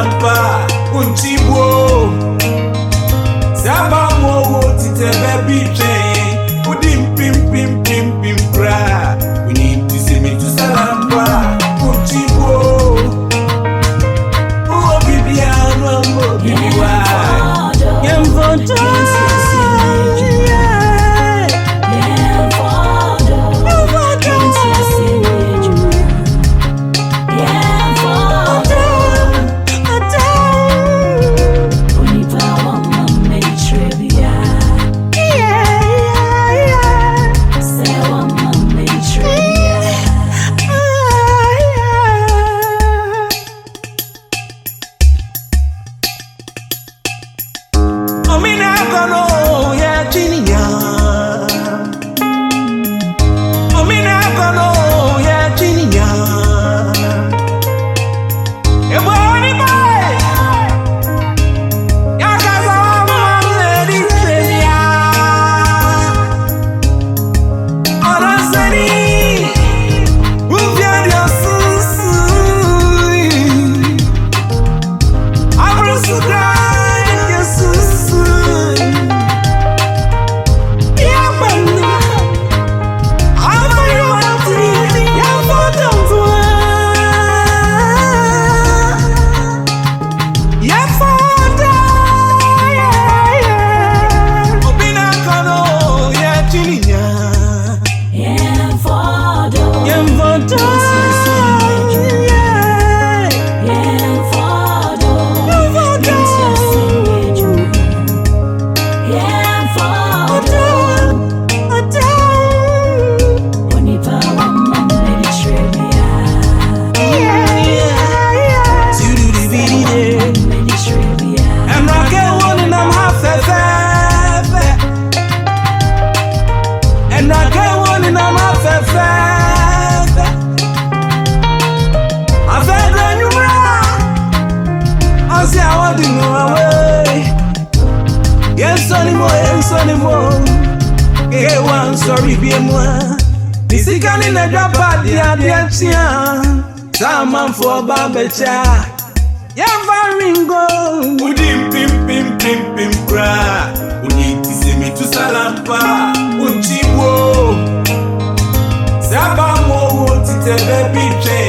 salampa unchibo Sabamo tite baby chain Udim pim pim pim pim cry We need to see me to salampa unchibo Oh bibiano mo bibiwa Yemvoto Sorry, be moi. This is canning a drop at the Adiatia. Someone for Babecha. Yavaringo. Udim pim pim pim pim cry. We need to see me to Salampa. Unchiwo. Sabamo, tite baby chain.